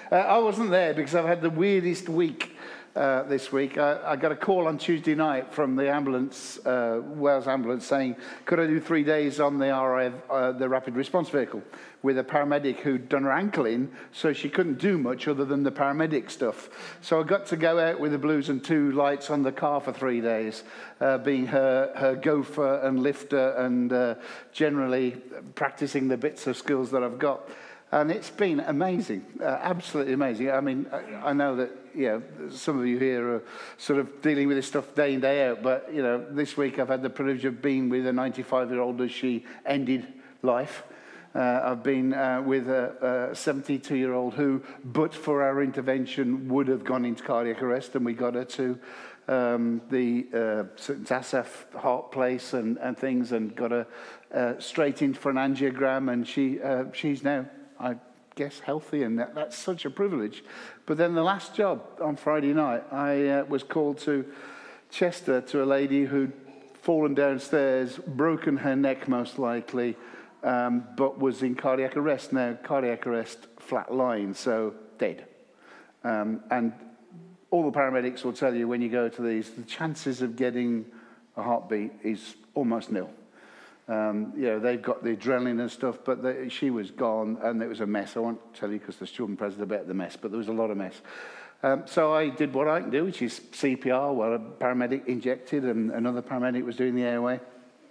I wasn't there because I've had the weirdest week this week. I got a call on Tuesday night from the ambulance, Wales ambulance, saying, could I do 3 days on the RAF, the rapid response vehicle, with a paramedic who'd done her ankle in, so she couldn't do much other than the paramedic stuff. So I got to go out with the blues and 2 lights on the car for 3 days, being her gopher and lifter and generally practicing the bits of skills that I've got. And it's been amazing, absolutely amazing. I mean, I know that, some of you here are sort of dealing with this stuff day in, day out. But, this week I've had the privilege of being with a 95-year-old as she ended life. I've been with a 72-year-old who, but for our intervention, would have gone into cardiac arrest. And we got her to the St. Asaph heart place and things and got her straight in for an angiogram. And she's now, I guess, healthy, and that's such a privilege. But then the last job on Friday night, I was called to Chester to a lady who'd fallen downstairs, broken her neck most likely, but was in cardiac arrest. Now, cardiac arrest, flat line, so dead. And all the paramedics will tell you when you go to these, the chances of getting a heartbeat is almost nil. They've got the adrenaline and stuff, but she was gone, and it was a mess. I won't tell you because there's children present about the mess, but there was a lot of mess. So I did what I can do, which is CPR, while a paramedic injected, and another paramedic was doing the airway.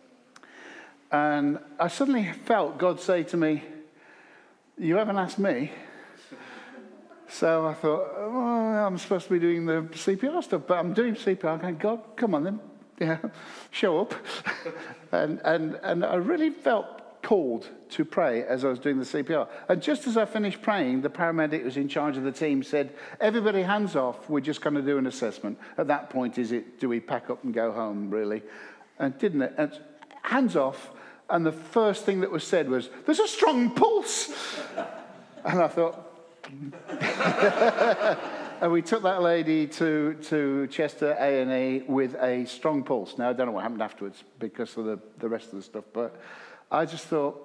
And I suddenly felt God say to me, you haven't asked me. So I thought, I'm supposed to be doing the CPR stuff, but I'm doing CPR. I'm going, God, come on then. Show up. and I really felt called to pray as I was doing the CPR. And just as I finished praying, the paramedic who was in charge of the team said, everybody hands off, we're just going to do an assessment. At that point, do we pack up and go home, really? And didn't it? And hands off, and the first thing that was said was, there's a strong pulse. And I thought... And we took that lady to Chester A&E with a strong pulse. Now, I don't know what happened afterwards because of the rest of the stuff, but I just thought,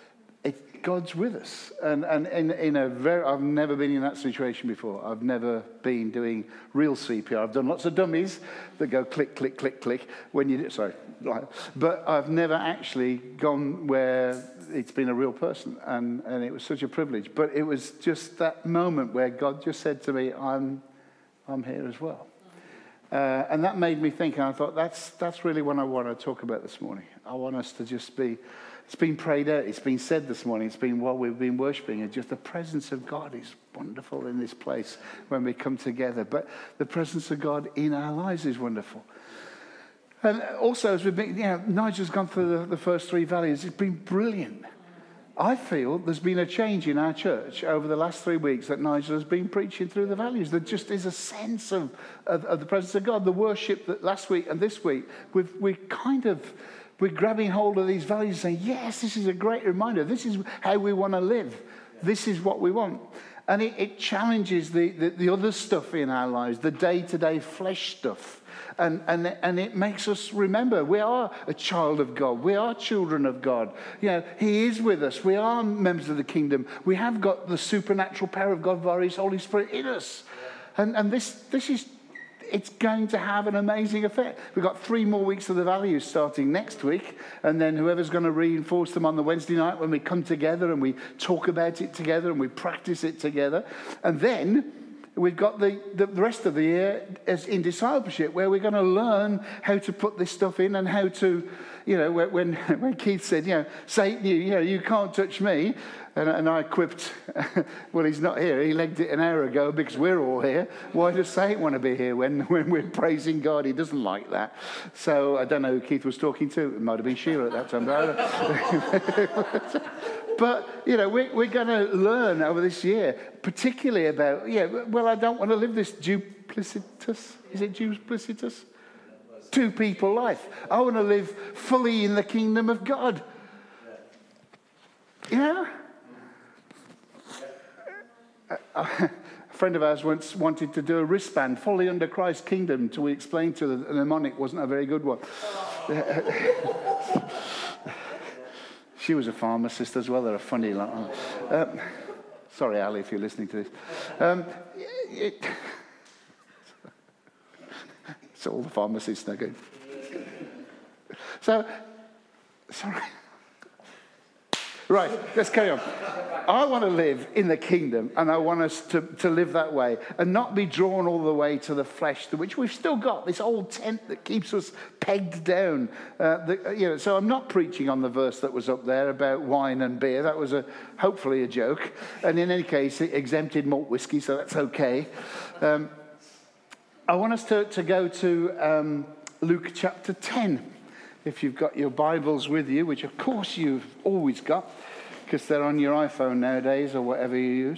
God's with us. And I've never been in that situation before. I've never been doing real CPR. I've done lots of dummies that go click, click, click, click when you do, sorry. But I've never actually gone where it's been a real person, and it was such a privilege. But it was just that moment where God just said to me, I'm here as well. And that made me think, and I thought, that's really what I want to talk about this morning. I want us to just be, it's been prayed out, it's been said this morning, it's been while we've been worshiping, and just the presence of God is wonderful in this place when we come together. But the presence of God in our lives is wonderful. And also, as we've been, Nigel's gone through the first 3 values. It's been brilliant. I feel there's been a change in our church over the last 3 weeks that Nigel has been preaching through the values. There just is a sense of the presence of God. The worship that last week and this week, we're grabbing hold of these values, saying, yes, this is a great reminder. This is how we want to live. This is what we want. And it challenges the other stuff in our lives, the day-to-day flesh stuff. And it makes us remember we are a child of God. We are children of God. He is with us. We are members of the kingdom. We have got the supernatural power of God via His Holy Spirit in us. And this is, it's going to have an amazing effect. We've got 3 more weeks of the values starting next week. And then whoever's going to reinforce them on the Wednesday night when we come together and we talk about it together and we practice it together. And then we've got the rest of the year as in discipleship, where we're going to learn how to put this stuff in and how to, when Keith said, Satan, you can't touch me. And I quipped, well, he's not here. He legged it an hour ago because we're all here. Why does Satan want to be here when we're praising God? He doesn't like that. So I don't know who Keith was talking to. It might have been Sheila at that time. But, we're going to learn over this year, particularly about, I don't want to live this duplicitous, is it duplicitous? 2 people life. I want to live fully in the kingdom of God. A friend of ours once wanted to do a wristband fully under Christ's kingdom until we explained to her that the mnemonic wasn't a very good one. She was a pharmacist as well. They're a funny lot. Sorry, Ali, if you're listening to this. It's all the pharmacists now going. So, sorry. Right, let's carry on. I want to live in the kingdom, and I want us to live that way and not be drawn all the way to the flesh, to which we've still got this old tent that keeps us pegged down. So I'm not preaching on the verse that was up there about wine and beer. That was hopefully a joke. And in any case, it exempted malt whiskey, so that's okay. I want us to go to Luke chapter 10. If you've got your Bibles with you, which of course you've always got, because they're on your iPhone nowadays or whatever you use.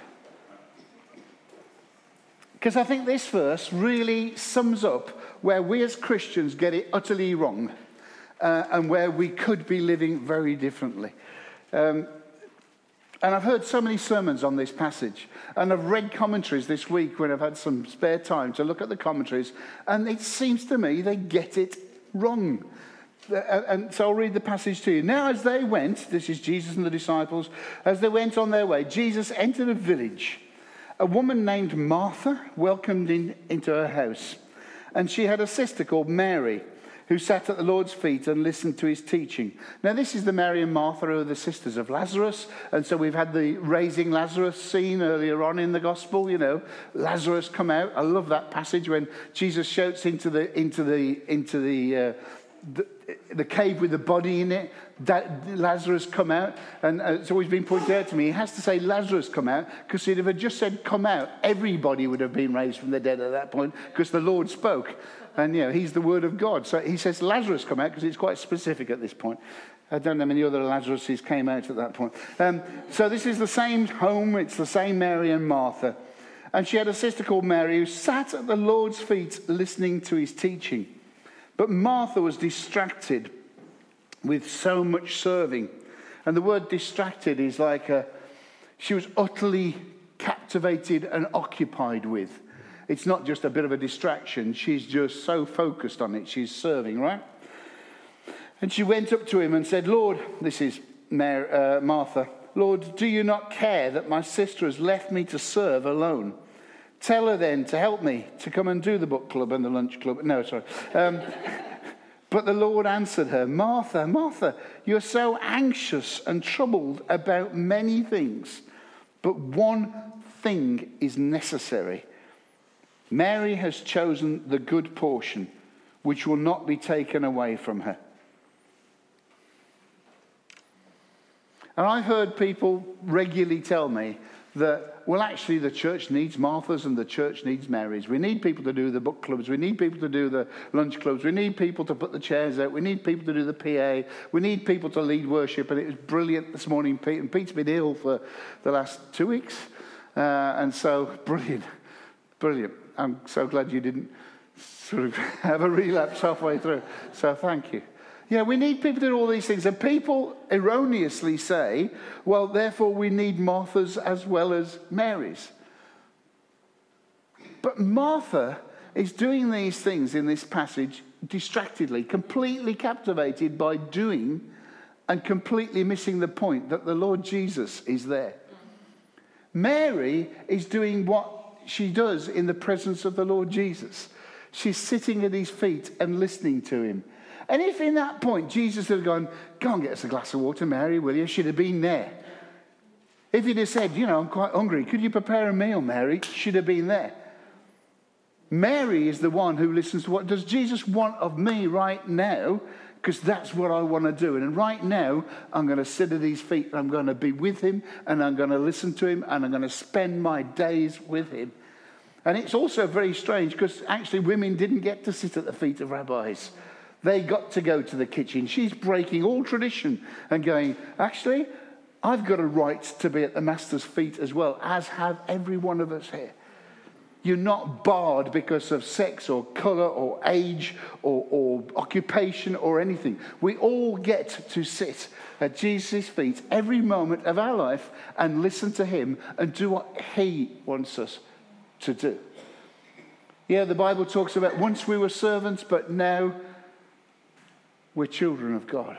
Because I think this verse really sums up where we as Christians get it utterly wrong and where we could be living very differently. And I've heard so many sermons on this passage, and I've read commentaries this week when I've had some spare time to look at the commentaries, and it seems to me they get it wrong. And so I'll read the passage to you. Now as they went, this is Jesus and the disciples, as they went on their way, Jesus entered a village. A woman named Martha welcomed him into her house. And she had a sister called Mary, who sat at the Lord's feet and listened to his teaching. Now this is the Mary and Martha who are the sisters of Lazarus. And so we've had the raising Lazarus scene earlier on in the gospel, Lazarus come out. I love that passage when Jesus shouts into the cave with the body in it, Lazarus come out. And it's always been pointed out to me, he has to say Lazarus come out, because if it just said come out, everybody would have been raised from the dead at that point, because the Lord spoke. And, he's the word of God. So he says Lazarus come out, because it's quite specific at this point. I don't know how many other Lazaruses came out at that point. So this is the same home, it's the same Mary and Martha. And she had a sister called Mary who sat at the Lord's feet listening to his teaching. But Martha was distracted with so much serving. And the word distracted is like she was utterly captivated and occupied with. It's not just a bit of a distraction. She's just so focused on it. She's serving, right? And she went up to him and said, Lord, this is Martha, Lord, do you not care that my sister has left me to serve alone? Tell her then to help me to come and do the book club and the lunch club. No, sorry. But the Lord answered her, Martha, Martha, you're so anxious and troubled about many things, but one thing is necessary. Mary has chosen the good portion, which will not be taken away from her. And I've heard people regularly tell me that, well, actually, the church needs Marthas and the church needs Marys. We need people to do the book clubs. We need people to do the lunch clubs. We need people to put the chairs out. We need people to do the PA. We need people to lead worship. And it was brilliant this morning, Pete. And Pete's been ill for the last 2 weeks. And so, brilliant. I'm so glad you didn't sort of have a relapse halfway through. So thank you. We need people to do all these things. And people erroneously say, well, therefore we need Marthas as well as Marys. But Martha is doing these things in this passage distractedly, completely captivated by doing and completely missing the point that the Lord Jesus is there. Mary is doing what she does in the presence of the Lord Jesus. She's sitting at his feet and listening to him. And if in that point Jesus had gone, go and get us a glass of water, Mary, will you? She'd have been there. If he'd have said, I'm quite hungry, could you prepare a meal, Mary? She'd have been there. Mary is the one who listens to what does Jesus want of me right now, because that's what I want to do. And right now, I'm going to sit at his feet, and I'm going to be with him, and I'm going to listen to him, and I'm going to spend my days with him. And it's also very strange, because actually women didn't get to sit at the feet of rabbis. They got to go to the kitchen. She's breaking all tradition and going, actually, I've got a right to be at the master's feet as well, as have every one of us here. You're not barred because of sex or colour or age or occupation or anything. We all get to sit at Jesus' feet every moment of our life and listen to him and do what he wants us to do. The Bible talks about once we were servants, but now we're children of God.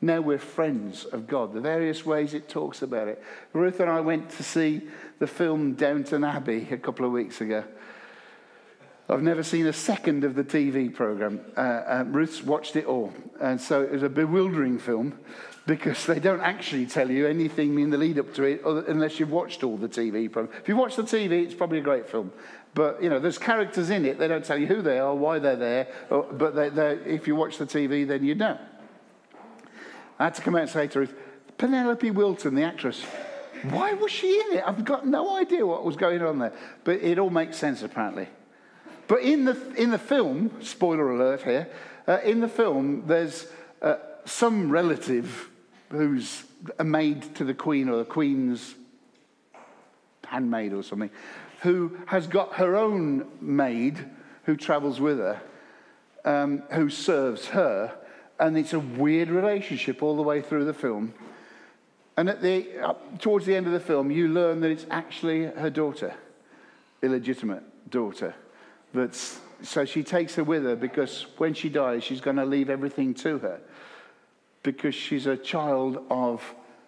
Now we're friends of God. The various ways it talks about it. Ruth and I went to see the film Downton Abbey a couple of weeks ago. I've never seen a second of the TV program. Ruth's watched it all. And so it was a bewildering film because they don't actually tell you anything in the lead up to it unless you've watched all the TV program. If you watch the TV, it's probably a great film. But, there's characters in it. They don't tell you who they are, why they're there. But if you watch the TV, then you know. I had to come out and say to Ruth, Penelope Wilton, the actress, why was she in it? I've got no idea what was going on there. But it all makes sense, apparently. But in the film, spoiler alert here, in the film, there's some relative who's a maid to the Queen or the Queen's handmaid or something, who has got her own maid who travels with her, who serves her, and it's a weird relationship all the way through the film. And towards the end of the film, you learn that it's actually her daughter, illegitimate daughter. So she takes her with her because when she dies, she's going to leave everything to her because she's a child of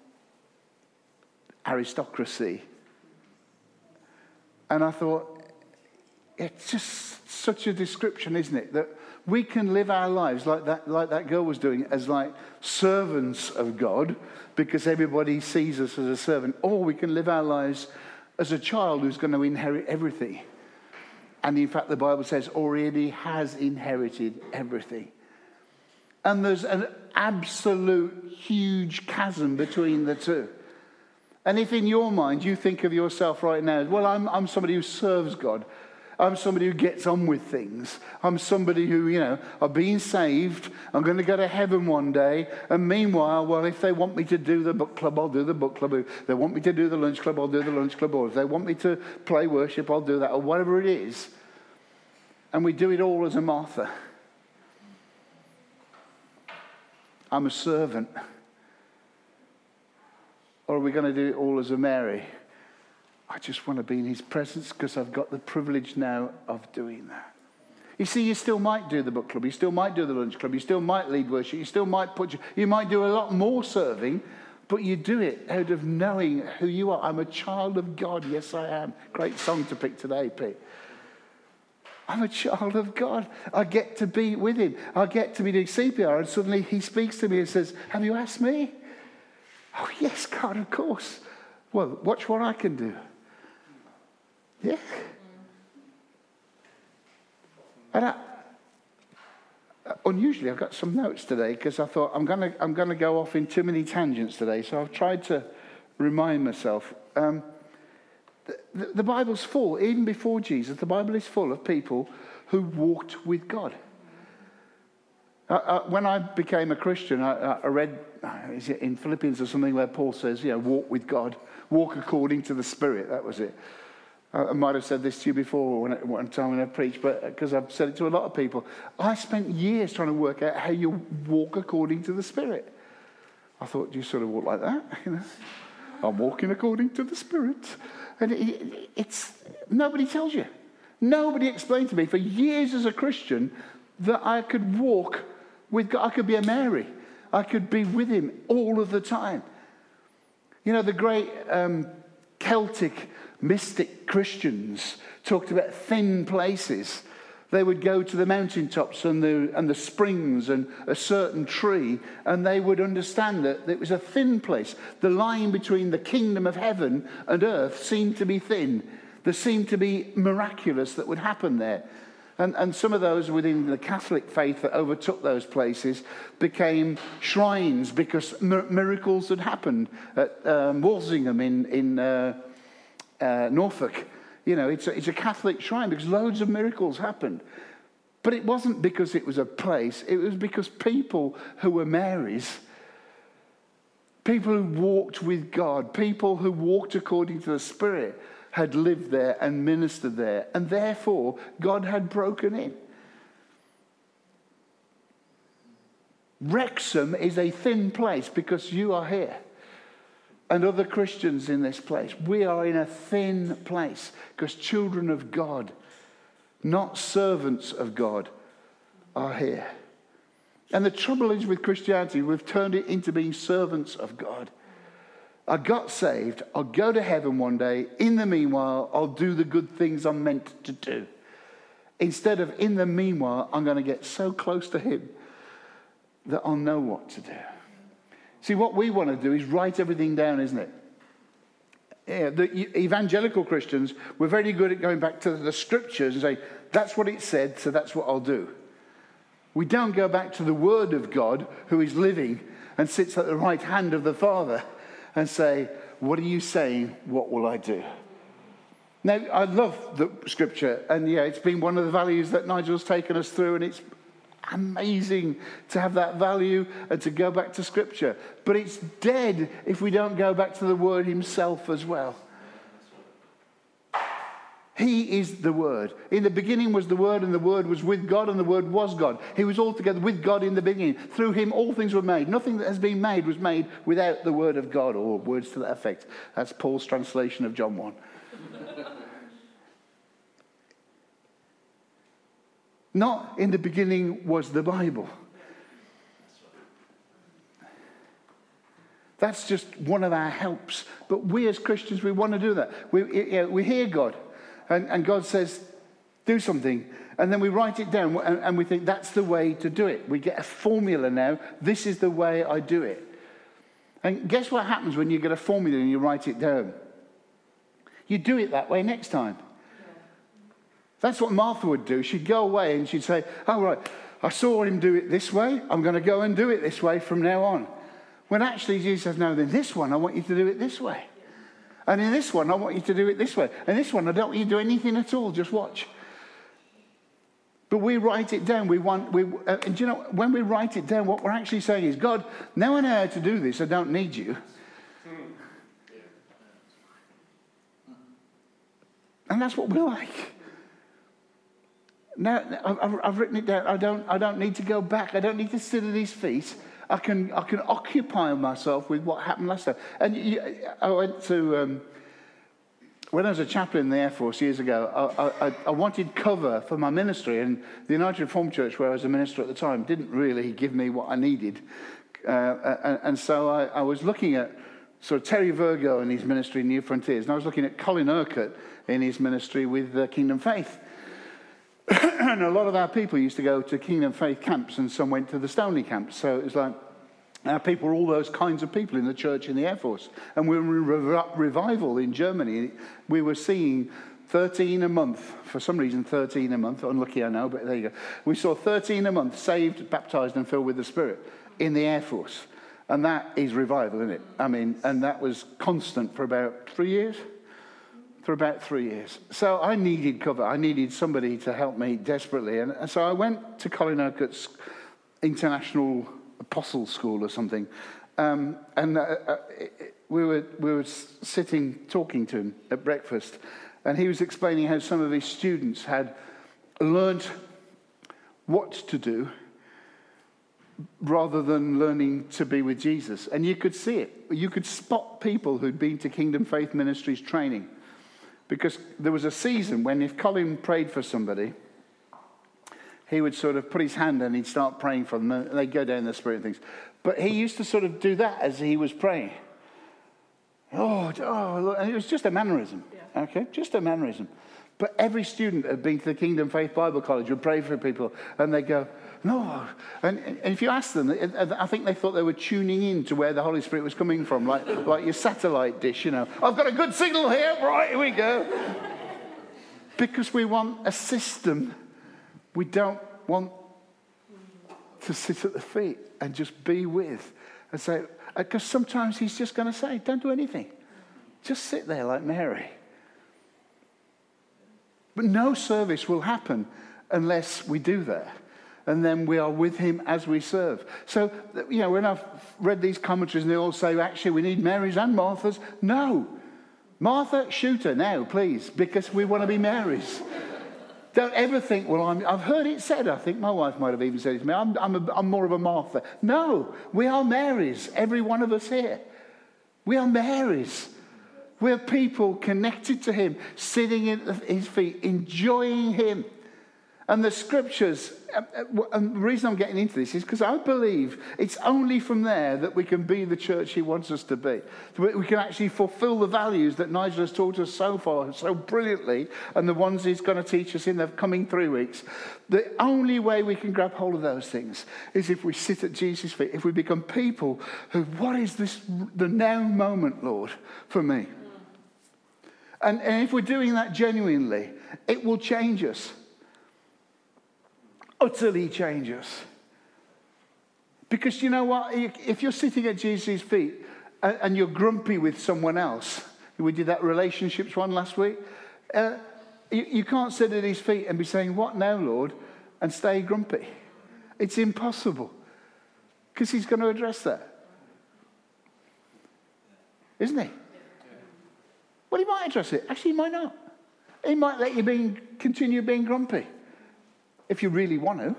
aristocracy. And I thought, it's just such a description, isn't it? That we can live our lives like that girl was doing, as like servants of God, because everybody sees us as a servant. Or we can live our lives as a child who's going to inherit everything. And in fact, the Bible says already has inherited everything. And there's an absolute huge chasm between the two. And if in your mind you think of yourself right now, well, I'm somebody who serves God. I'm somebody who gets on with things. I'm somebody who, I've been saved. I'm going to go to heaven one day. And meanwhile, well, if they want me to do the book club, I'll do the book club. If they want me to do the lunch club, I'll do the lunch club. Or if they want me to play worship, I'll do that. Or whatever it is. And we do it all as a Martha. I'm a servant. Or are we going to do it all as a Mary? I just want to be in his presence because I've got the privilege now of doing that. You see, you still might do the book club. You still might do the lunch club. You still might lead worship. You still might you might do a lot more serving, but you do it out of knowing who you are. I'm a child of God. Yes, I am. Great song to pick today, Pete. I'm a child of God. I get to be with him. I get to be doing CPR, and suddenly he speaks to me and says, have you asked me? Oh, yes, God, of course. Well, watch what I can do. Yeah. And unusually, I've got some notes today because I thought I'm going to go off in too many tangents today. So I've tried to remind myself. The Bible's full, even before Jesus, the Bible is full of people who walked with God. When I became a Christian, I read, is it in Philippians or something, where Paul says, walk with God, walk according to the Spirit. That was it. I might have said this to you before one time when I preached, but because I've said it to a lot of people. I spent years trying to work out how you walk according to the Spirit. I thought, do you sort of walk like that? I'm walking according to the Spirit. And it's nobody tells you. Nobody explained to me for years as a Christian that I could walk with God. I could be a Mary. I could be with him all of the time. The great Celtic mystic Christians talked about thin places. They would go to the mountaintops and the springs and a certain tree, and they would understand that it was a thin place. The line between the kingdom of heaven and earth seemed to be thin. There seemed to be miraculous that would happen there. And some of those within the Catholic faith that overtook those places became shrines because miracles had happened at Walsingham in Norfolk. It's a Catholic shrine because loads of miracles happened. But it wasn't because it was a place. It was because people who were Marys, people who walked with God, people who walked according to the Spirit, had lived there and ministered there. And therefore, God had broken in. Wrexham is a thin place because you are here. And other Christians in this place. We are in a thin place because children of God, not servants of God, are here. And the trouble is with Christianity, we've turned it into being servants of God. I got saved. I'll go to heaven one day. In the meanwhile, I'll do the good things I'm meant to do. Instead of, in the meanwhile, I'm going to get so close to him that I'll know what to do. See, what we want to do is write everything down, isn't it? Yeah, the evangelical Christians were very good at going back to the scriptures and saying, that's what it said, so that's what I'll do. We don't go back to the Word of God, who is living and sits at the right hand of the Father, and say, what are you saying? What will I do? Now, I love the scripture, and yeah, it's been one of the values that Nigel's taken us through, and it's amazing to have that value and to go back to scripture. But it's dead if we don't go back to the Word himself as well. He is the Word. In the beginning was the Word, and the Word was with God, and the Word was God. He was altogether with God in the beginning. Through him all things were made. Nothing that has been made was made without the Word of God, or words to that effect. That's Paul's translation of John 1. Not in the beginning was the Bible. That's just one of our helps. But we as Christians, we want to do that. We hear God. And God says, do something. And then we write it down and we think that's the way to do it. We get a formula now. This is the way I do it. And guess what happens when you get a formula and you write it down? You do it that way next time. That's what Martha would do. She'd go away and she'd say, oh, right, I saw him do it this way. I'm going to go and do it this way from now on. When actually Jesus says, no, in this one, I want you to do it this way. And in this one, I want you to do it this way. And this one, I don't want you to do anything at all. Just watch. But we write it down. And you know, when we write it down, what we're actually saying is, God, now I know how to do this. I don't need you. And that's what we're like. Now, I've written it down. I don't need to go back. I don't need to sit at his feet. I can occupy myself with what happened last time. And I went to, when I was a chaplain in the Air Force years ago, I wanted cover for my ministry. And the United Reformed Church, where I was a minister at the time, didn't really give me what I needed. And so I was looking at sort of Terry Virgo and his ministry, New Frontiers. And I was looking at Colin Urquhart in his ministry with Kingdom Faith. And a lot of our people used to go to Kingdom Faith camps, and some went to the Stoneleigh camps. So it was like our people were all those kinds of people in the church in the Air Force. And we were in revival in Germany. We were seeing 13 a month. For some reason, 13 a month. Unlucky, I know, but there you go. We saw 13 a month saved, baptized, and filled with the Spirit in the Air Force. And that is revival, isn't it? I mean, and that was constant for about 3 years. So I needed cover. I needed somebody to help me desperately. And so I went to Colin Urquhart's International Apostle School or something. We were sitting, talking to him at breakfast. And he was explaining how some of his students had learnt what to do rather than learning to be with Jesus. And you could see it. You could spot people who'd been to Kingdom Faith Ministries training. Because there was a season when if Colin prayed for somebody, he would sort of put his hand and he'd start praying for them. And they'd go down in the Spirit and things. But he used to sort of do that as he was praying. Oh, and it was just a mannerism. Yeah. Okay, just a mannerism. But every student had been to the Kingdom Faith Bible College would pray for people. And they'd go, no. And if you ask them, I think they thought they were tuning in to where the Holy Spirit was coming from, like your satellite dish, you know. I've got a good signal here. Right, here we go. Because we want a system. We don't want to sit at the feet and just be with. And say, because sometimes he's just going to say, don't do anything. Just sit there like Mary. But no service will happen unless we do that. And then we are with him as we serve. So, you know, when I've read these commentaries and they all say, actually, we need Marys and Marthas. No. Martha, shoot her now, please, because we want to be Marys. Don't ever think, well, I've heard it said, I think my wife might have even said it to me, I'm more of a Martha. No, we are Marys, every one of us here. We are Marys. We're people connected to him, sitting at his feet, enjoying him. And the scriptures, and the reason I'm getting into this is because I believe it's only from there that we can be the church he wants us to be. We can actually fulfill the values that Nigel has taught us so far, so brilliantly, and the ones he's going to teach us in the coming 3 weeks. The only way we can grab hold of those things is if we sit at Jesus' feet, if we become people who, what is this, the now moment, Lord, for me? And if we're doing that genuinely, it will change us. Utterly change us. Because you know what? If you're sitting at Jesus' feet and you're grumpy with someone else, we did that relationships one last week, you can't sit at his feet and be saying, "What now, Lord?" and stay grumpy. It's impossible. Because he's going to address that. Isn't he? Well, he might address it. Actually, he might not. He might let you continue being grumpy. If you really want to.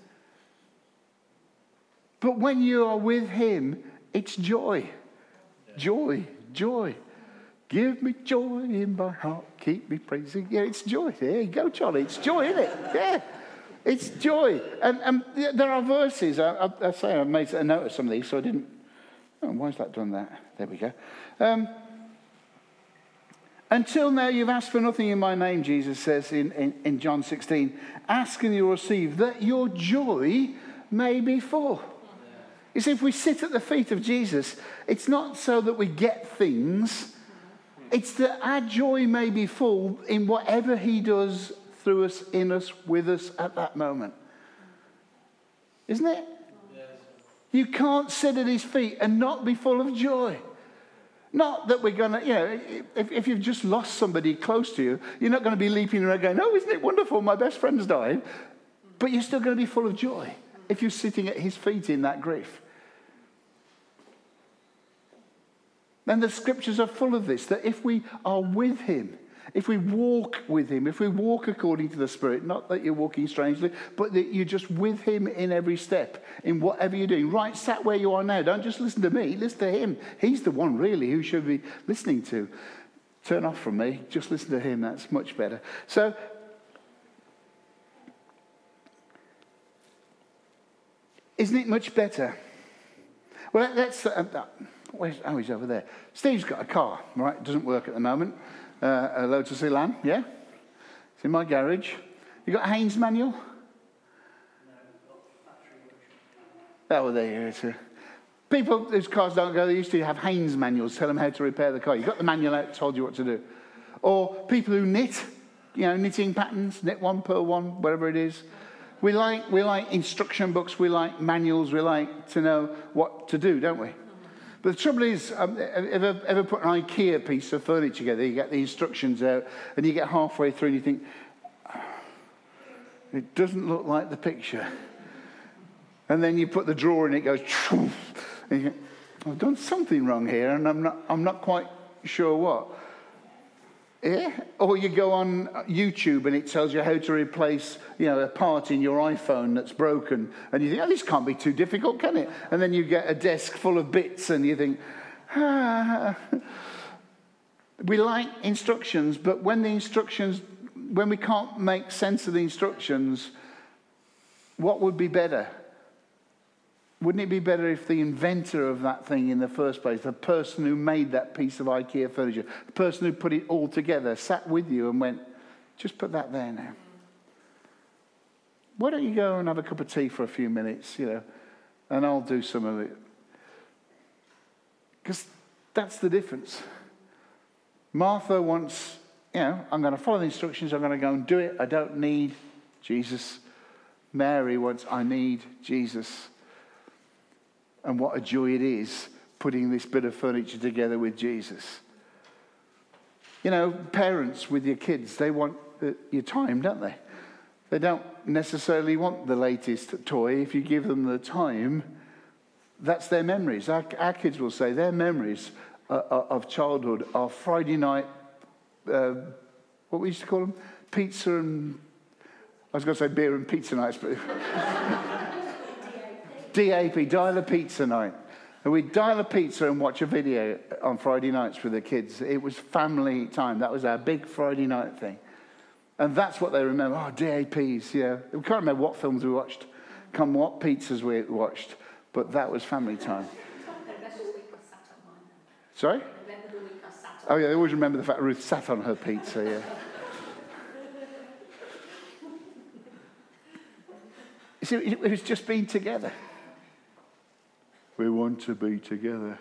But when you are with him, it's joy. Joy, joy. Give me joy in my heart. Keep me praising. Yeah, it's joy. There you go, Charlie. It's joy, isn't it? Yeah. It's joy. And there are verses. I say I made a note of some of these, so I didn't. Oh, why has that done that? There we go. Until now, you've asked for nothing in my name, Jesus says in John 16. Ask and you'll receive, that your joy may be full. You see, if we sit at the feet of Jesus, it's not so that we get things. It's that our joy may be full in whatever he does through us, in us, with us at that moment. Isn't it? Yes. You can't sit at his feet and not be full of joy. Not that we're going to, if you've just lost somebody close to you, you're not going to be leaping around going, "Oh, isn't it wonderful? My best friend's died." But you're still going to be full of joy if you're sitting at his feet in that grief. And the scriptures are full of this, that if we are with him, if we walk with him, if we walk according to the Spirit, not that you're walking strangely, but that you're just with him in every step, in whatever you're doing. Right, sat where you are now. Don't just listen to me, listen to him. He's the one, really, who should be listening to. Turn off from me, just listen to him. That's much better. So, isn't it much better? Well, let's... he's over there. Steve's got a car, right? It doesn't work at the moment. A Lotus Elan, yeah? It's in my garage. You got a Haynes manual? No, we've got battery. Oh, there you go. People whose cars don't go, they used to have Haynes manuals, tell them how to repair the car. You got the manual out, told you what to do. Or people who knit, knitting patterns, knit one, purl one, whatever it is. We like instruction books, we like manuals, we like to know what to do, don't we? But the trouble is, ever put an IKEA piece of furniture together, you get the instructions out, and you get halfway through and you think, it doesn't look like the picture. And then you put the drawer in, it goes, and you think, I've done something wrong here, and I'm not quite sure what. Yeah? Or you go on YouTube and it tells you how to replace, a part in your iPhone that's broken. And you think, this can't be too difficult, can it? And then you get a desk full of bits and you think, We like instructions, but when we can't make sense of the instructions, what would be better? Wouldn't it be better if the inventor of that thing in the first place, the person who made that piece of IKEA furniture, the person who put it all together, sat with you and went, just put that there now. Why don't you go and have a cup of tea for a few minutes, and I'll do some of it. Because that's the difference. Martha wants, I'm going to follow the instructions, I'm going to go and do it. I don't need Jesus. Mary wants, I need Jesus. And what a joy it is putting this bit of furniture together with Jesus. Parents with your kids, they want your time, don't they? They don't necessarily want the latest toy. If you give them the time, that's their memories. Our kids will say their memories of childhood are Friday night, what we used to call them? Pizza and... I was going to say beer and pizza nights, but... DAP, dial a pizza night. And we'd dial a pizza and watch a video on Friday nights with the kids. It was family time. That was our big Friday night thing. And that's what they remember. Oh, DAPs, yeah. We can't remember what films we watched, what pizzas we watched, but that was family time. Sorry? Oh, yeah, they always remember the fact Ruth sat on her pizza, yeah. You see, it was just being together. We want to be together.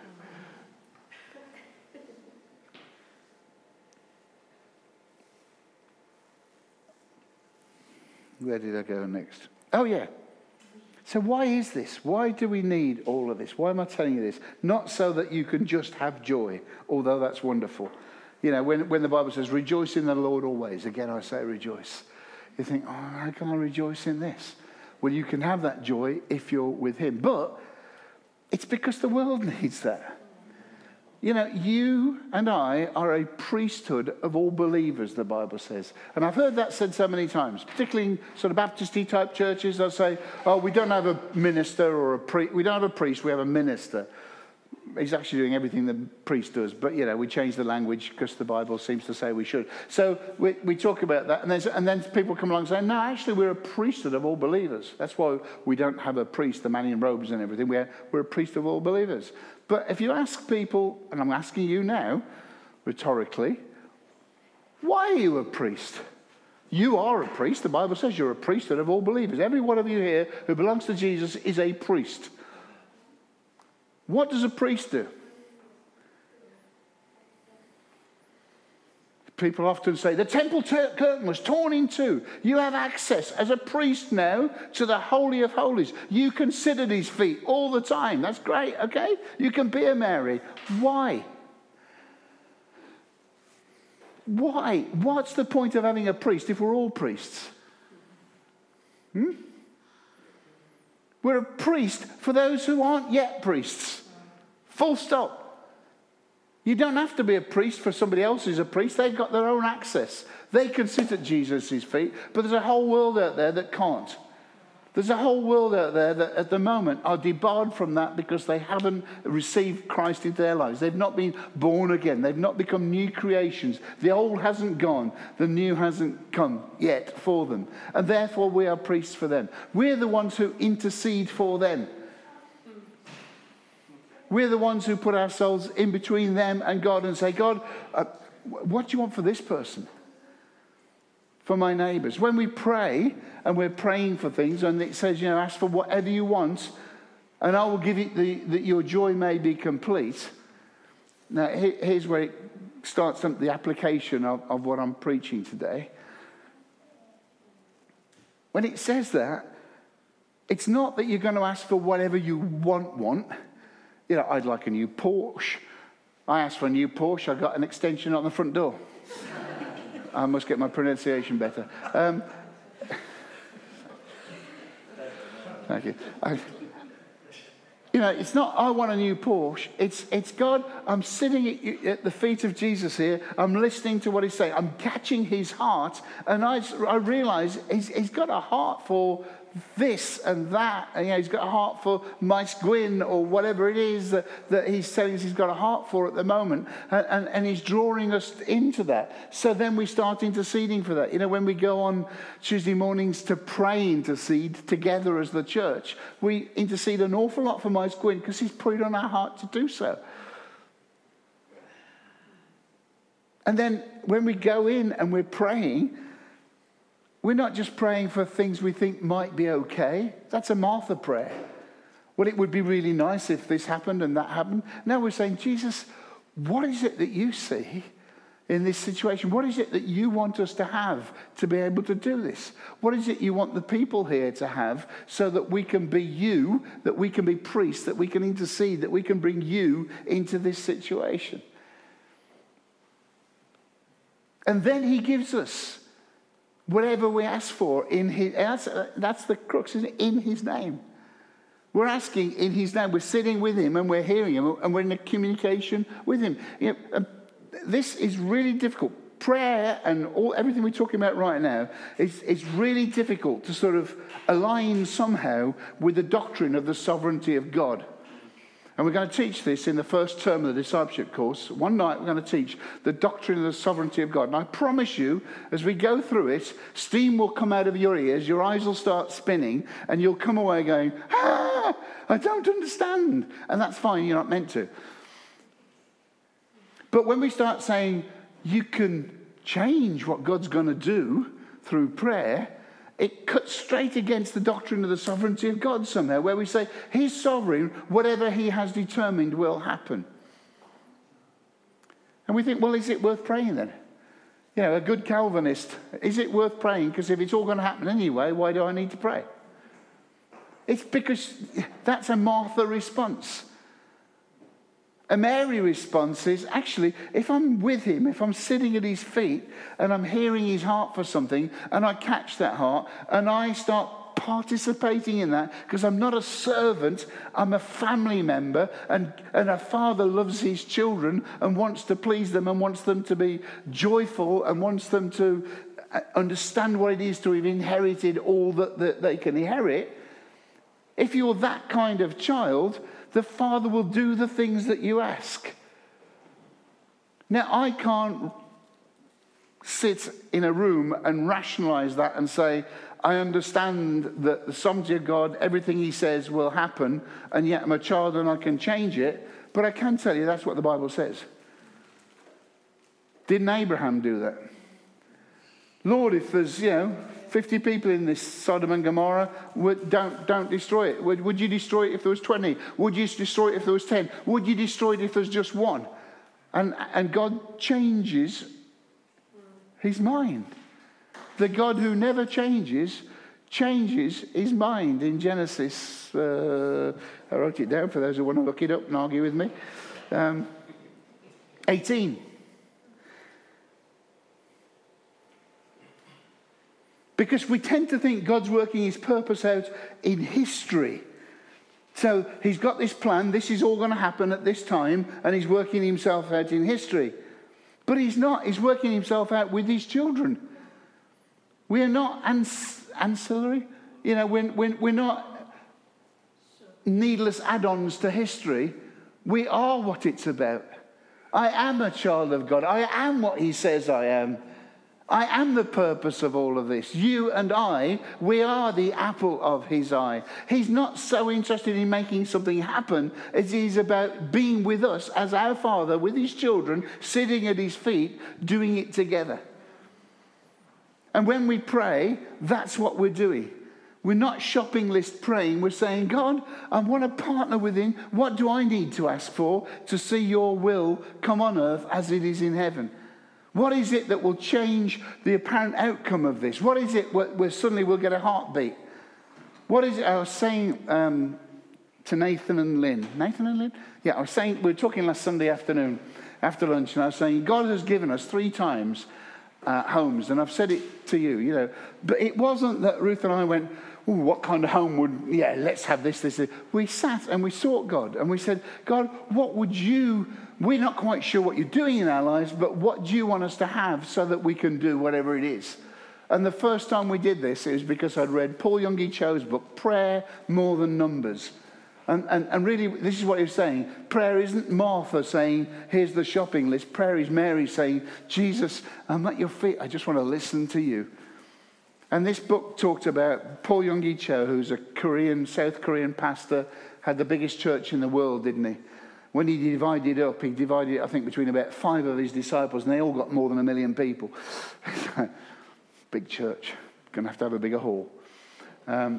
Where did I go next? Oh, yeah. So why is this? Why do we need all of this? Why am I telling you this? Not so that you can just have joy, although that's wonderful. You know, when the Bible says, rejoice in the Lord always, again I say rejoice. You think, oh, how can I rejoice in this? Well, you can have that joy if you're with him. But it's because the world needs that. You know, you and I are a priesthood of all believers, the Bible says. And I've heard that said so many times, particularly in sort of Baptist-y type churches. They'll say, oh, we don't have a minister or a priest. We don't have a priest, we have a minister. He's actually doing everything the priest does. But, you know, we change the language because the Bible seems to say we should. So we talk about that. And then people come along and say, no, actually, we're a priesthood of all believers. That's why we don't have a priest, the man in robes and everything. We're a priest of all believers. But if you ask people, and I'm asking you now, rhetorically, why are you a priest? You are a priest. The Bible says you're a priesthood of all believers. Every one of you here who belongs to Jesus is a priest. What does a priest do? People often say, the temple curtain was torn in two. You have access as a priest now to the Holy of Holies. You can sit at his feet all the time. That's great, okay? You can be a Mary. Why? Why? What's the point of having a priest if we're all priests? We're a priest for those who aren't yet priests. Full stop. You don't have to be a priest for somebody else who's a priest. They've got their own access. They can sit at Jesus' feet, but there's a whole world out there that can't. There's a whole world out there that at the moment are debarred from that because they haven't received Christ into their lives. They've not been born again. They've not become new creations. The old hasn't gone. The new hasn't come yet for them. And therefore we are priests for them. We're the ones who intercede for them. We're the ones who put ourselves in between them and God and say, God, what do you want for this person? For my neighbours. When we pray and we're praying for things and it says, you know, ask for whatever you want and I will give it that your joy may be complete. Now, here's where it starts the application of what I'm preaching today. When it says that, it's not that you're going to ask for whatever you want. You know, I'd like a new Porsche. I asked for a new Porsche. I got an extension on the front door. I must get my pronunciation better. Thank you. You know, it's not, I want a new Porsche. It's God, I'm sitting at the feet of Jesus here. I'm listening to what he's saying. I'm catching his heart. And I realise he's got a heart for this and that. And, you know, he's got a heart for Mice Gwyn or whatever it is that he's telling us he's got a heart for at the moment. And he's drawing us into that. So then we start interceding for that. You know, when we go on Tuesday mornings to pray intercede together as the church, we intercede an awful lot for Mice Gwyn because he's put it on our heart to do so. And then when we go in and we're praying, we're not just praying for things we think might be okay. That's a Martha prayer. Well, it would be really nice if this happened and that happened. Now we're saying, Jesus, what is it that you see in this situation? What is it that you want us to have to be able to do this? What is it you want the people here to have so that we can be you, that we can be priests, that we can intercede, that we can bring you into this situation? And then he gives us whatever we ask for in his, that's the crux, isn't it? In his name. We're asking in his name. We're sitting with him and we're hearing him and we're in a communication with him. You know, this is really difficult. Prayer and everything we're talking about right now is really difficult to sort of align somehow with the doctrine of the sovereignty of God. And we're going to teach this in the first term of the discipleship course. One night we're going to teach the doctrine of the sovereignty of God. And I promise you, as we go through it, steam will come out of your ears, your eyes will start spinning, and you'll come away going, I don't understand. And that's fine, you're not meant to. But when we start saying, you can change what God's going to do through prayer, it cuts straight against the doctrine of the sovereignty of God somehow, where we say, he's sovereign, whatever he has determined will happen. And we think, well, is it worth praying then? You know, a good Calvinist, is it worth praying? Because if it's all going to happen anyway, why do I need to pray? It's because that's a Martha response. A Mary response is, actually, if I'm with him, if I'm sitting at his feet and I'm hearing his heart for something and I catch that heart and I start participating in that, because I'm not a servant, I'm a family member, and a father loves his children and wants to please them and wants them to be joyful and wants them to understand what it is to have inherited all that they can inherit. If you're that kind of child, the Father will do the things that you ask. Now, I can't sit in a room and rationalize that and say, I understand that the sovereignty of God, everything he says will happen, and yet I'm a child and I can change it. But I can tell you that's what the Bible says. Didn't Abraham do that? Lord, if there's, 50 people in this Sodom and Gomorrah, don't destroy it. Would you destroy it if there was 20? Would you destroy it if there was 10? Would you destroy it if there's just one? And God changes his mind. The God who never changes his mind in Genesis. I wrote it down for those who want to look it up and argue with me. 18. Because we tend to think God's working his purpose out in history. So he's got this plan, this is all going to happen at this time, and he's working himself out in history. But he's not. He's working himself out with his children. We are not ancillary. We're not needless add-ons to history. We are what it's about. I am a child of God. I am what he says I am. I am the purpose of all of this. You and I, we are the apple of his eye. He's not so interested in making something happen as he's about being with us as our Father, with his children, sitting at his feet, doing it together. And when we pray, that's what we're doing. We're not shopping list praying. We're saying, God, I want to partner with him. What do I need to ask for to see your will come on earth as it is in heaven? What is it that will change the apparent outcome of this? What is it where suddenly we'll get a heartbeat? What is it? I was saying to Nathan and Lynn. Nathan and Lynn? Yeah, I was saying, we were talking last Sunday afternoon after lunch, and I was saying, God has given us 3 times homes, and I've said it to you, But it wasn't that Ruth and I went, ooh, what kind of home let's have this. We sat and we sought God, and we said, God, what would you... We're not quite sure what you're doing in our lives, but what do you want us to have so that we can do whatever it is? And the first time we did this, it was because I'd read Paul Yonggi Cho's book, Prayer More Than Numbers. And really, this is what he was saying. Prayer isn't Martha saying, here's the shopping list. Prayer is Mary saying, Jesus, I'm at your feet. I just want to listen to you. And this book talked about Paul Yonggi Cho, who's a South Korean pastor, had the biggest church in the world, didn't he? When he divided up, I think, between about 5 of his disciples, and they all got more than 1 million people. Big church. Going to have a bigger hall. Paul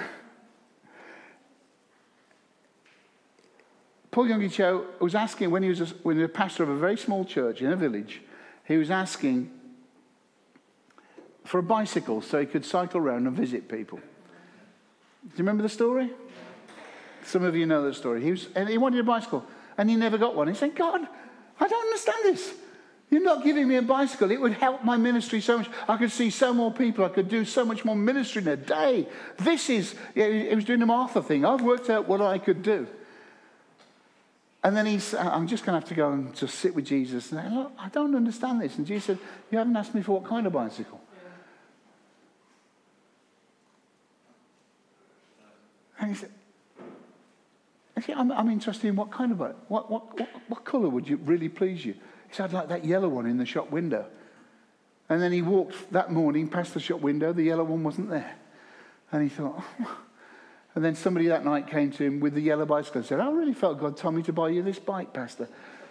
Yonggi Cho was asking, when he was a pastor of a very small church in a village, he was asking for a bicycle so he could cycle around and visit people. Do you remember the story? Some of you know the story. He wanted a bicycle, and he never got one. He said, God, I don't understand this. You're not giving me a bicycle. It would help my ministry so much. I could see so more people. I could do so much more ministry in a day. He was doing the Martha thing. I've worked out what I could do. And then I'm just going to have to go and just sit with Jesus. And look, I don't understand this. And Jesus said, you haven't asked me for what kind of bicycle. And he said, I said, I'm interested in what kind of boat. What colour would you really please you? He said, I'd like that yellow one in the shop window. And then he walked that morning past the shop window. The yellow one wasn't there. And he thought, oh. And then somebody that night came to him with the yellow bicycle and said, I really felt God told me to buy you this bike, Pastor.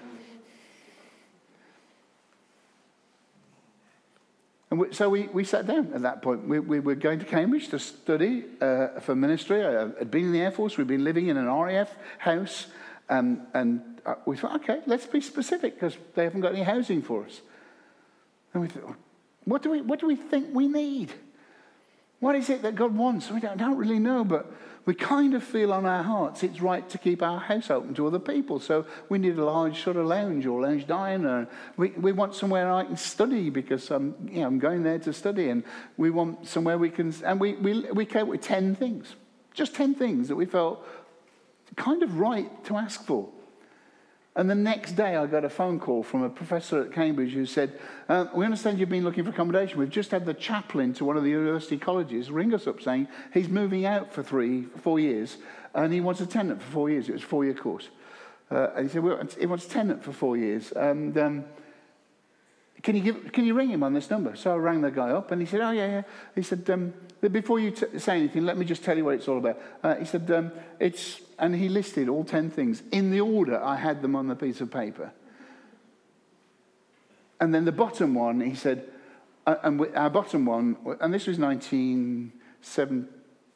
And so we sat down at that point. We were going to Cambridge to study for ministry. I had been in the Air Force. We'd been living in an RAF house. And we thought, okay, let's be specific because they haven't got any housing for us. And we thought, what do we think we need? What is it that God wants? We don't really know, but we kind of feel on our hearts it's right to keep our house open to other people. So we need a large sort of lounge or lounge diner. We want somewhere I can study because I'm going there to study, and we want somewhere we can. And we came up with 10 things, just 10 things that we felt kind of right to ask for. And the next day I got a phone call from a professor at Cambridge who said, we understand you've been looking for accommodation. We've just had the chaplain to one of the university colleges ring us up saying he's moving out for 4 years and he wants a tenant for 4 years. It was a 4-year course. And he said, well, he wants a tenant for 4 years. And can you ring him on this number? So I rang the guy up and he said, oh, yeah. He said, before you say anything, let me just tell you what it's all about. He said, and he listed all 10 things in the order I had them on the piece of paper. And then the bottom one, he said, our bottom one, and this was 1987.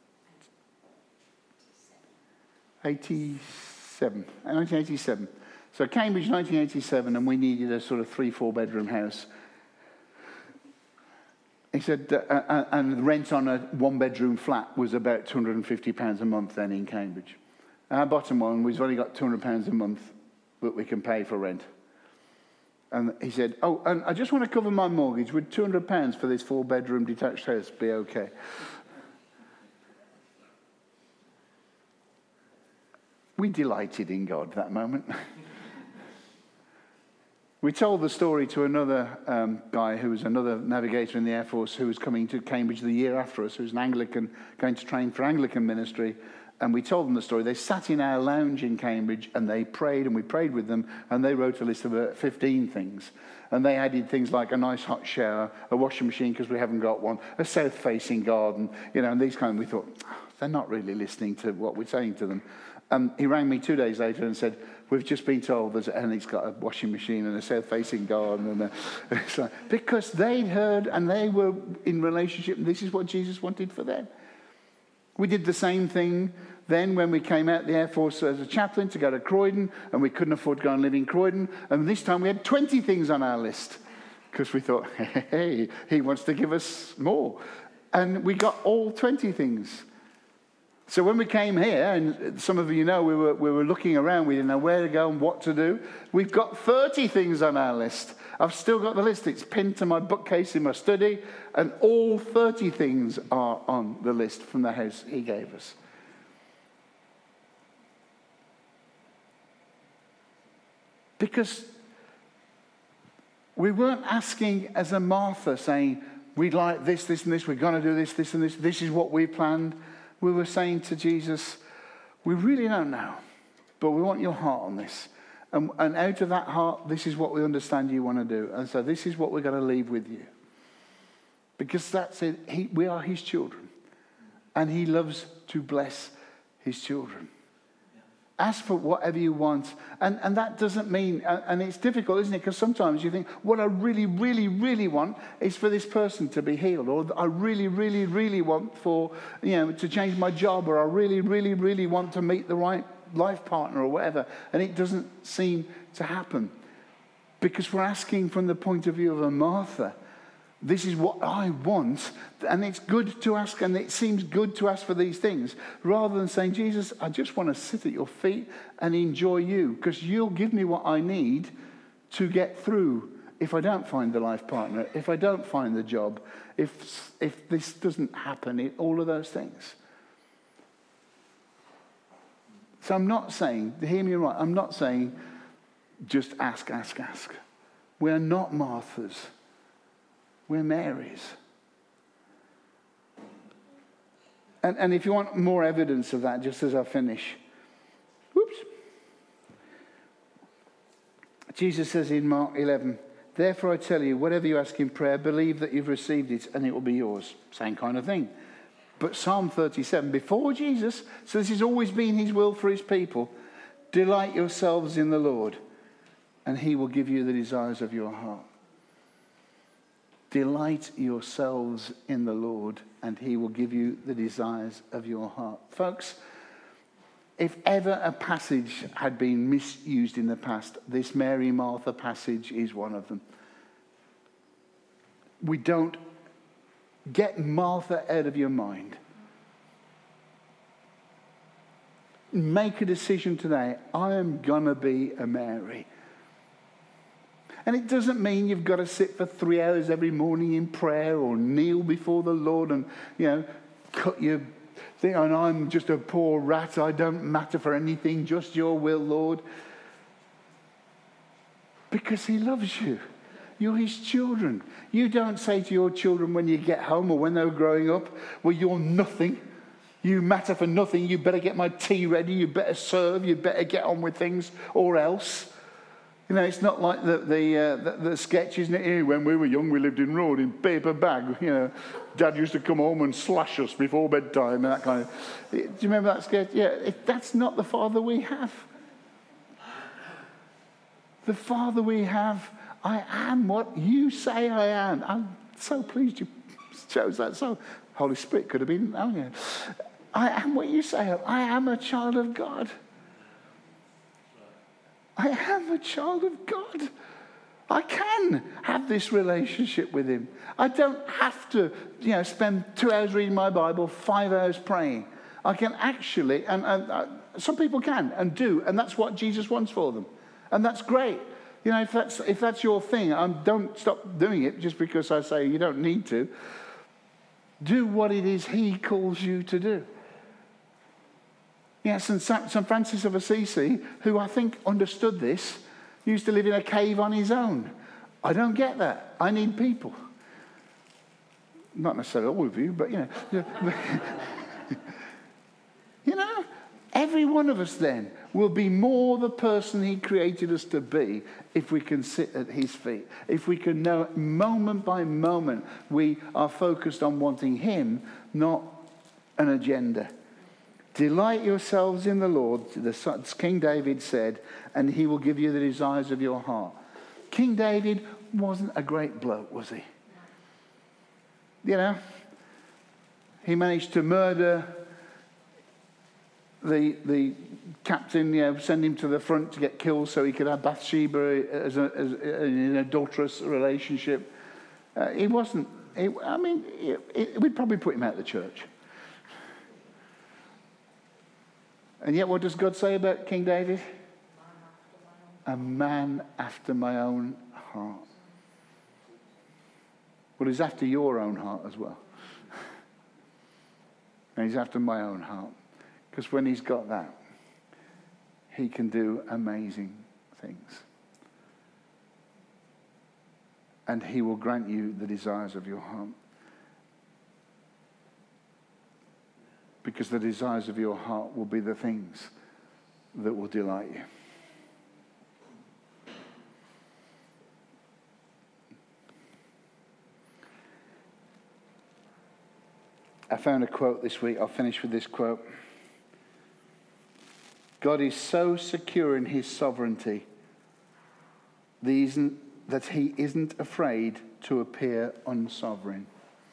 So Cambridge, 1987, and we needed a sort of 3-4 bedroom house. He said, and the rent on a 1-bedroom flat was about £250 a month then in Cambridge. Our bottom one, we've only got £200 a month that we can pay for rent. And he said, oh, and I just want to cover my mortgage. Would £200 for this 4-bedroom detached house be okay? We delighted in God that moment. We told the story to another guy who was another navigator in the Air Force who was coming to Cambridge the year after us, who was an Anglican, going to train for Anglican ministry. And we told them the story. They sat in our lounge in Cambridge and they prayed, and we prayed with them, and they wrote a list of 15 things. And they added things like a nice hot shower, a washing machine because we haven't got one, a south-facing garden, and these kind. We thought, they're not really listening to what we're saying to them. He rang me 2 days later and said, we've just been told and he's got a washing machine and a south-facing garden. And because they'd heard and they were in relationship, and this is what Jesus wanted for them. We did the same thing then when we came out of the Air Force as a chaplain to go to Croydon, and we couldn't afford to go and live in Croydon. And this time we had 20 things on our list because we thought, hey, he wants to give us more. And we got all 20 things. So when we came here, and some of you know we were looking around, we didn't know where to go and what to do. We've got 30 things on our list. I've still got the list. It's pinned to my bookcase in my study, and all 30 things are on the list from the house he gave us. Because we weren't asking as a Martha saying, we'd like this, this, and this, we're going to do this, this, and this is what we planned. We were saying to Jesus, we really don't know, but we want your heart on this. And out of that heart, this is what we understand you want to do. And so this is what we're going to leave with you. Because that's it. We are his children. And he loves to bless his children. Ask for whatever you want. And that doesn't mean, and it's difficult, isn't it? Because sometimes you think, what I really, really, really want is for this person to be healed. Or I really, really, really want to change my job. Or I really, really, really want to meet the right life partner or whatever. And it doesn't seem to happen. Because we're asking from the point of view of a Martha. This is what I want, and it's good to ask, and it seems good to ask for these things, rather than saying, Jesus, I just want to sit at your feet and enjoy you, because you'll give me what I need to get through if I don't find the life partner, if I don't find the job, if this doesn't happen, all of those things. So I'm not saying, hear me right, I'm not saying just ask, ask, ask. We're not Marthas. We're Marys. And if you want more evidence of that, just as I finish, Whoops. Jesus says in Mark 11, therefore I tell you, whatever you ask in prayer, believe that you've received it and it will be yours. Same kind of thing. But Psalm 37, before Jesus, so this has always been his will for his people, delight yourselves in the Lord and he will give you the desires of your heart. Delight yourselves in the Lord and he will give you the desires of your heart. Folks, if ever a passage had been misused in the past, this Mary Martha passage is one of them. We don't get Martha out of your mind. Make a decision today. I am going to be a Mary. And it doesn't mean you've got to sit for 3 hours every morning in prayer or kneel before the Lord and, cut your thing. And I'm just a poor rat. I don't matter for anything. Just your will, Lord. Because he loves you. You're his children. You don't say to your children when you get home or when they're growing up, well, you're nothing. You matter for nothing. You better get my tea ready. You better serve. You better get on with things or else. It's not like the sketch, isn't it? When we were young, we lived in road in paper bag. Dad used to come home and slash us before bedtime and that kind of. Do you remember that sketch? Yeah, that's not the Father we have. The Father we have, I am what you say I am. I'm so pleased you chose that song. Holy Spirit could have been. Oh yeah, I am what you say. I am a child of God. I am a child of God. I can have this relationship with him. I don't have to, spend 2 hours reading my Bible, 5 hours praying. I can actually, and some people can and do, and that's what Jesus wants for them. And that's great. If that's your thing, don't stop doing it just because I say you don't need to. Do what it is he calls you to do. Yes, and St. Francis of Assisi, who I think understood this, used to live in a cave on his own. I don't get that. I need people. Not necessarily all of you, but every one of us then will be more the person he created us to be if we can sit at his feet. If we can know moment by moment we are focused on wanting him, not an agenda. Delight yourselves in the Lord, King David said, and he will give you the desires of your heart. King David wasn't a great bloke, was he? He managed to murder the captain, send him to the front to get killed so he could have Bathsheba as an adulterous relationship. We'd probably put him out of the church. And yet, what does God say about King David? A man after my own heart. Well, he's after your own heart as well. And he's after my own heart. Because when he's got that, he can do amazing things. And he will grant you the desires of your heart. Because the desires of your heart will be the things that will delight you. I found a quote this week. I'll finish with this quote. God is so secure in his sovereignty that he isn't afraid to appear unsovereign.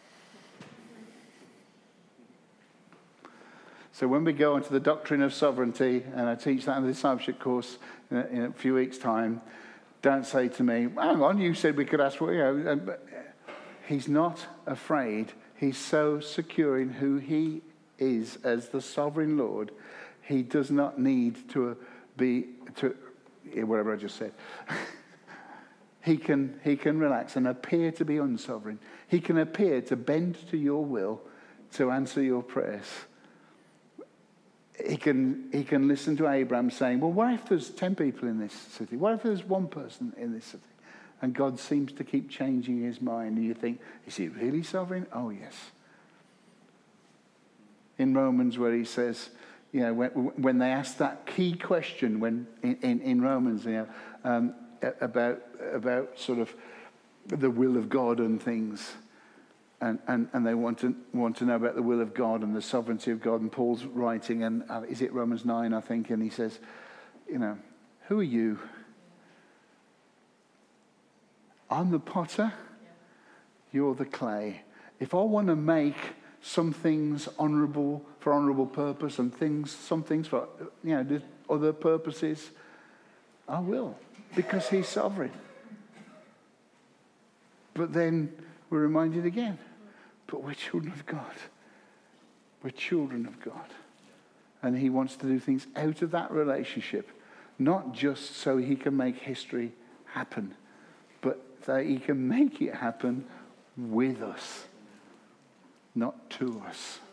So when we go into the doctrine of sovereignty, and I teach that in the discipleship course in a few weeks' time, don't say to me, hang on, you said we could ask what, He's not afraid. He's so secure in who he is as the sovereign Lord. He does not need to whatever I just said. He can relax and appear to be unsovereign. He can appear to bend to your will to answer your prayers. He can listen to Abraham saying, well, what if there's 10 people in this city? What if there's one person in this city? And God seems to keep changing his mind. And you think, is he really sovereign? Oh, yes. In Romans where he says, You know, when they ask that key question when in Romans, you know, about sort of the will of God and things, and they want to know about the will of God and the sovereignty of God. And Paul's writing, and is it Romans 9, I think, and he says, you know, who are you? I'm the potter, you're the clay. If I want to make some things honourable for honourable purpose and some things for, you know, other purposes, I will, because he's sovereign. But then we're reminded again, but we're children of God. We're children of God. And he wants to do things out of that relationship, not just so he can make history happen, but that he can make it happen with us, not to us.